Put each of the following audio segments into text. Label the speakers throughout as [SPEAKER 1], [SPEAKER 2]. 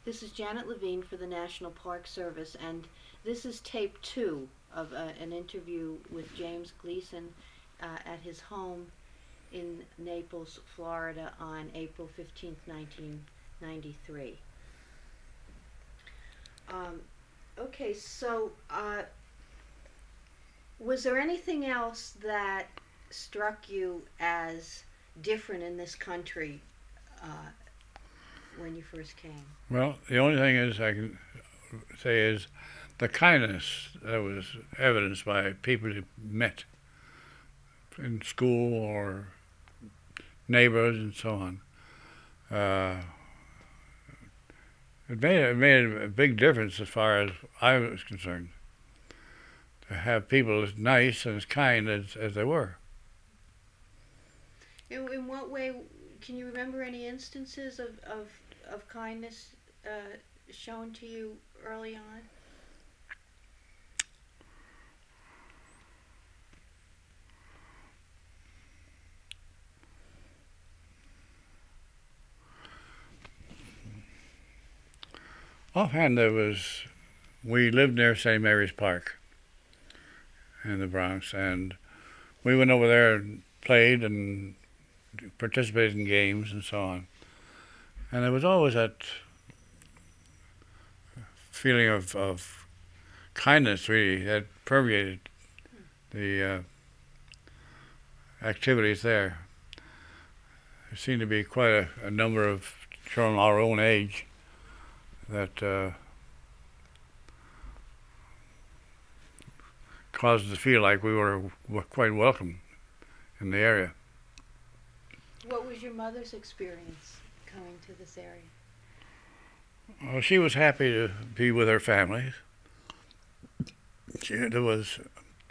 [SPEAKER 1] This is Janet Levine for the National Park Service, and this is tape 2 of an interview with James Gleason at his home in Naples, Florida on April 15th, 1993. Okay, so was there anything else that struck you as different in this country when you first came?
[SPEAKER 2] Well, the only thing is I can say is the kindness that was evidenced by people you met in school or neighbors and so on. It made a big difference as far as I was concerned, to have people as nice and as kind as they were.
[SPEAKER 1] In what way, can you remember any instances of kindness shown to you early on?
[SPEAKER 2] Offhand, we lived near St. Mary's Park in the Bronx, and we went over there and played and participated in games and so on. And there was always that feeling of kindness, really, that permeated the activities there. There seemed to be quite a number of children our own age that caused us to feel like we were quite welcome in the area.
[SPEAKER 1] What was your mother's experience coming to this area?
[SPEAKER 2] Well, she was happy to be with her family. There was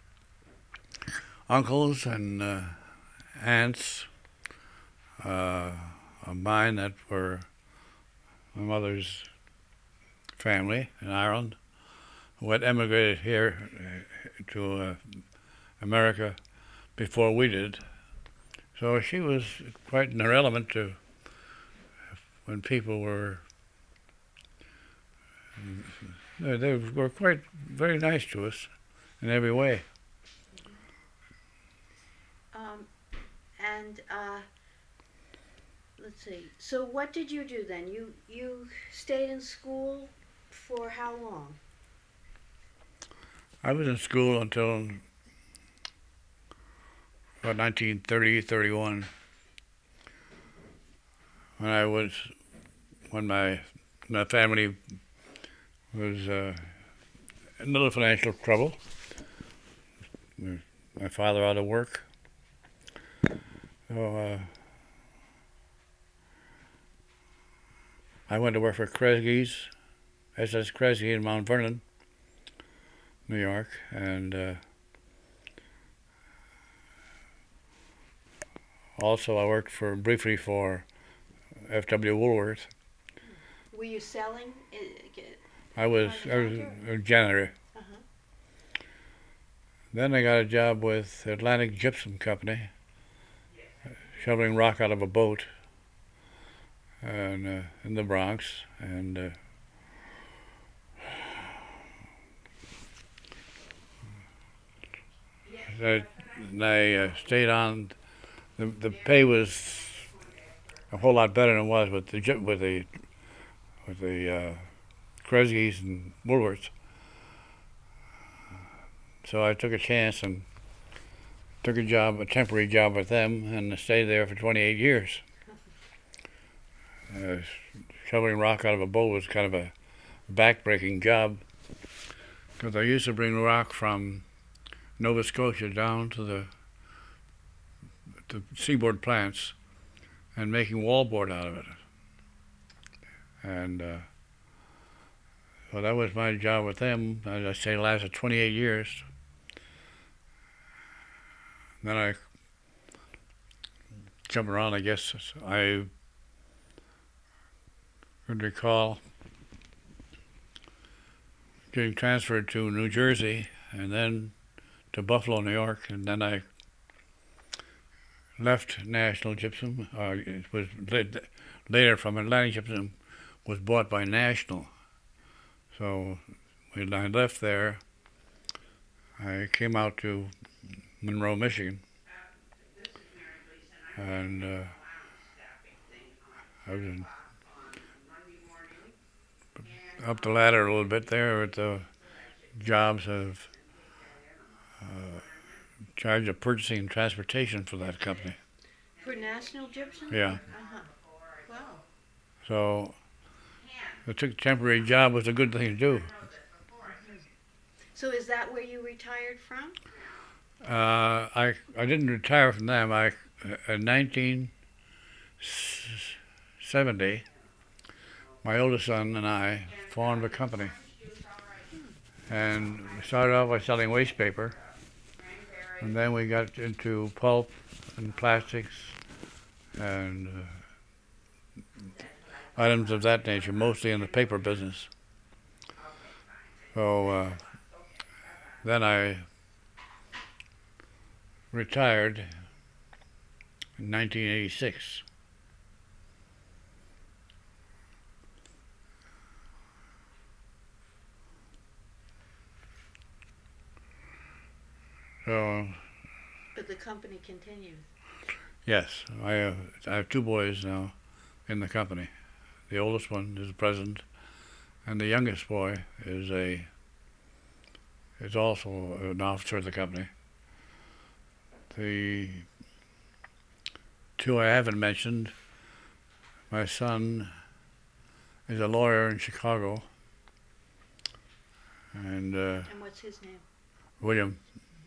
[SPEAKER 2] uncles and aunts of mine that were my mother's family in Ireland, who had emigrated here to America before we did. So she was quite in her element to when people were, they were quite very nice to us in every way.
[SPEAKER 1] And let's see. So what did you do then? You stayed in school for how long?
[SPEAKER 2] I was in school until about 1930, 31, when my family was in a little financial trouble. My father out of work. So I went to work for Kresge's, SS Kresge in Mount Vernon, New York, and also I worked briefly for F.W. Woolworth.
[SPEAKER 1] Were you selling?
[SPEAKER 2] I was a janitor.
[SPEAKER 1] Uh-huh.
[SPEAKER 2] Then I got a job with Atlantic Gypsum Company, shoveling rock out of a boat and in the Bronx, and I stayed on. The pay was a whole lot better than it was with the Kresge's and Woolworths. So I took a chance and took a temporary job with them, and stayed there for 28 years. Shoveling rock out of a boat was kind of a back-breaking job, because I used to bring rock from Nova Scotia down to the seaboard plants and making wallboard out of it. And so that was my job with them. As I say, lasted 28 years. Then I jumped around, I guess. I could recall getting transferred to New Jersey and then to Buffalo, New York, and then I left National Gypsum. It was later from Atlantic Gypsum, was bought by National. So when I left there, I came out to Monroe, Michigan, and I was up the ladder a little bit there at the jobs of charge of purchasing and transportation for that company.
[SPEAKER 1] For National Gypsum?
[SPEAKER 2] Yeah.
[SPEAKER 1] Uh-huh. Wow.
[SPEAKER 2] So I took a temporary job. Was a good thing to do.
[SPEAKER 1] So is that where you retired from?
[SPEAKER 2] I didn't retire from them. In 1970, my oldest son and I formed a company, and we started off by selling waste paper, and then we got into pulp and plastics and items of that nature, mostly in the paper business. So then I retired in 1986. So,
[SPEAKER 1] But the company continues.
[SPEAKER 2] yes, I have two boys now in the company. The oldest one is the president, and the youngest boy is also an officer of the company. The two I haven't mentioned, my son is a lawyer in Chicago, and
[SPEAKER 1] And what's his name?
[SPEAKER 2] William.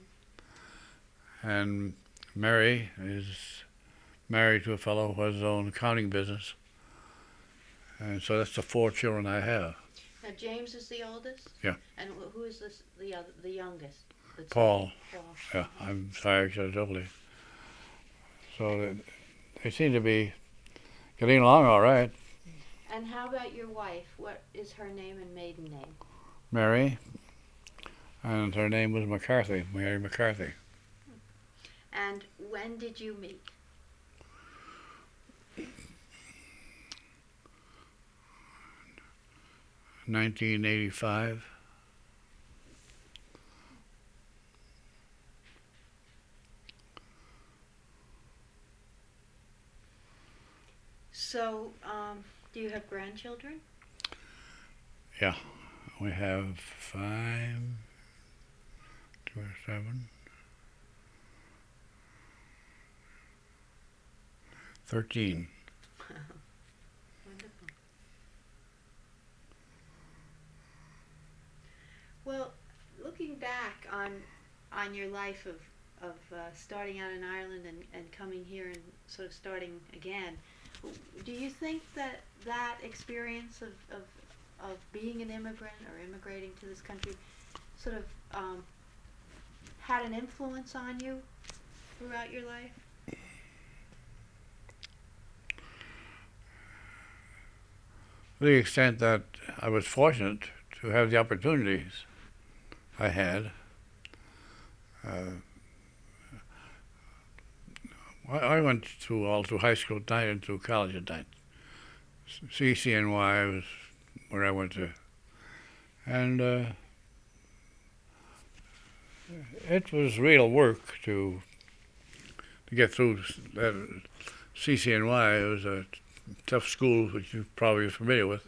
[SPEAKER 2] And Mary is married to a fellow who has his own accounting business. And so that's the four children I have.
[SPEAKER 1] Now James is the oldest?
[SPEAKER 2] Yeah.
[SPEAKER 1] And who is the youngest?
[SPEAKER 2] Paul.
[SPEAKER 1] Paul.
[SPEAKER 2] Yeah, I'm sorry, I should have told you. So they seem to be getting along all right.
[SPEAKER 1] And how about your wife? What is her name and maiden name?
[SPEAKER 2] Mary, and her name was McCarthy, Mary McCarthy.
[SPEAKER 1] And when did you meet?
[SPEAKER 2] 1985.
[SPEAKER 1] So, do you have grandchildren?
[SPEAKER 2] Yeah, we have 5, 2 or 7, 13.
[SPEAKER 1] Wonderful. Well, looking back on your life of starting out in Ireland and coming here and sort of starting again, do you think that experience of being an immigrant or immigrating to this country sort of had an influence on you throughout your life?
[SPEAKER 2] To the extent that I was fortunate to have the opportunities I had. I went all through high school at night and through college at night. CCNY was where I went to. And it was real work to get through that. CCNY. It was a tough school, which you're probably familiar with.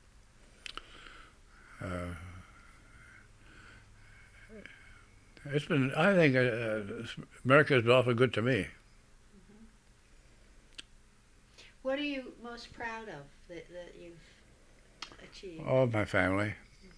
[SPEAKER 2] It's been, I think, America has been awfully good to me.
[SPEAKER 1] What are you most proud of that you've achieved?
[SPEAKER 2] All of my family.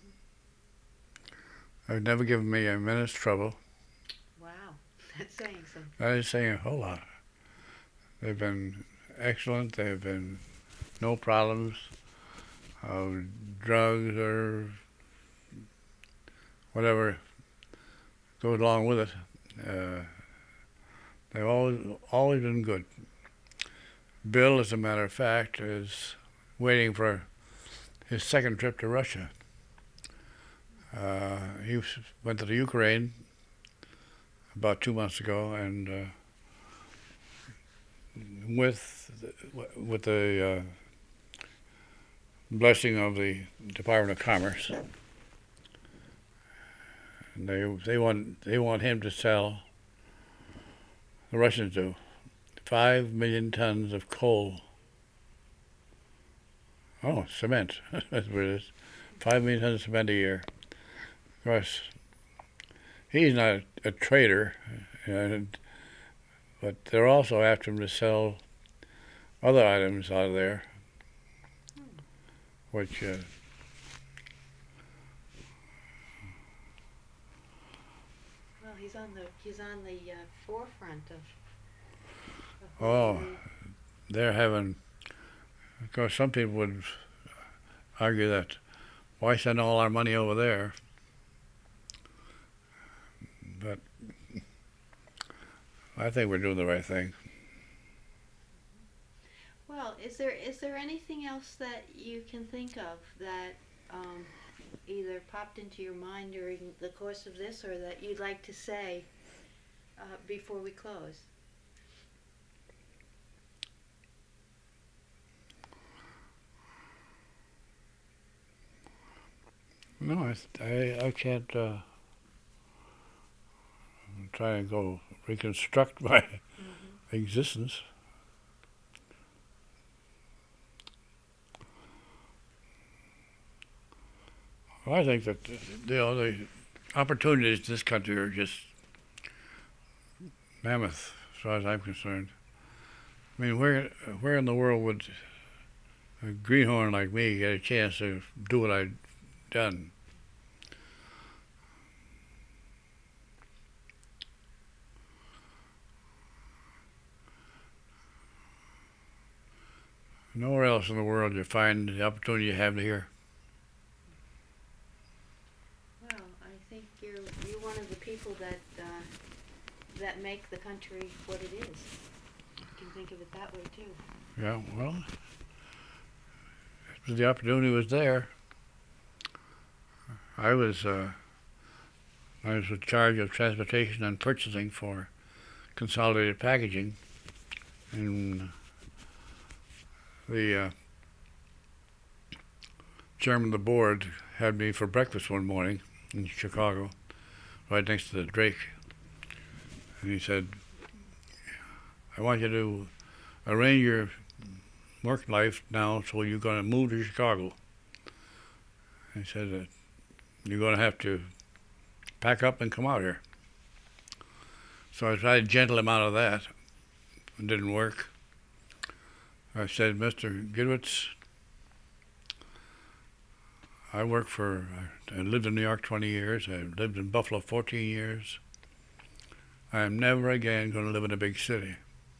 [SPEAKER 2] They've never given me a minute's trouble.
[SPEAKER 1] Wow, that's saying something.
[SPEAKER 2] That is saying a whole lot. They've been excellent. They've been no problems of drugs or whatever goes along with it. They've always been good. Bill, as a matter of fact, is waiting for his second trip to Russia. He went to the Ukraine about 2 months ago, and with the blessing of the Department of Commerce. And they want him to sell, the Russians do, 5 million tons of coal. Oh, cement. That's what it is. 5 million tons of cement a year. Of course, he's not a trader, but they're also after him to sell other items out of there, which
[SPEAKER 1] well, he's on the forefront of
[SPEAKER 2] oh, they're having. Of course, some people would argue that why send all our money over there? But I think we're doing the right thing.
[SPEAKER 1] Well, is there anything else that you can think of that either popped into your mind during the course of this, or that you'd like to say before we close?
[SPEAKER 2] No, I can't try and go reconstruct my existence. Well, I think that the opportunities in this country are just mammoth, as far as I'm concerned. I mean, where in the world would a greenhorn like me get a chance to do what I've done? Nowhere else in the world you find the opportunity you have here.
[SPEAKER 1] Well, I think you're one of the people that make the country what it is. You can think of it that way too.
[SPEAKER 2] Yeah, well, the opportunity was there. I was in charge of transportation and purchasing for Consolidated Packaging, and the chairman of the board had me for breakfast one morning in Chicago, right next to the Drake, and he said, I want you to arrange your work life now so you're going to move to Chicago. He said, you're going to have to pack up and come out here. So I tried to gentle him out of that. It didn't work. I said, Mr. Gidwitz, I lived in New York 20 years. I lived in Buffalo 14 years. I am never again going to live in a big city.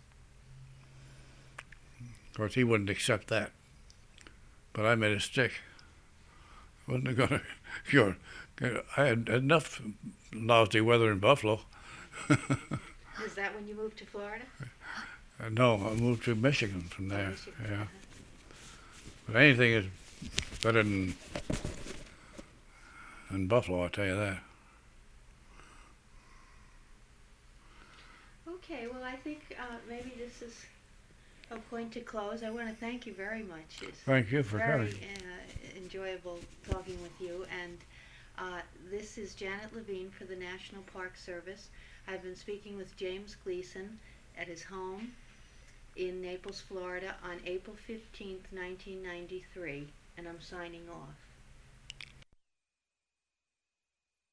[SPEAKER 2] Of course, he wouldn't accept that. But I made it stick. Wasn't going to, sure. I had enough lousy weather in Buffalo.
[SPEAKER 1] Is that when you moved to Florida?
[SPEAKER 2] No, I moved to Michigan from there.
[SPEAKER 1] Michigan.
[SPEAKER 2] Yeah. But anything is better than Buffalo, I'll tell you that.
[SPEAKER 1] Okay, well, I think maybe this is a point to close. I want to thank you very much. It's
[SPEAKER 2] Thank you for coming.
[SPEAKER 1] very enjoyable talking with you. And this is Janet Levine for the National Park Service. I've been speaking with James Gleason at his home in Naples, Florida on April 15th, 1993, and I'm signing off.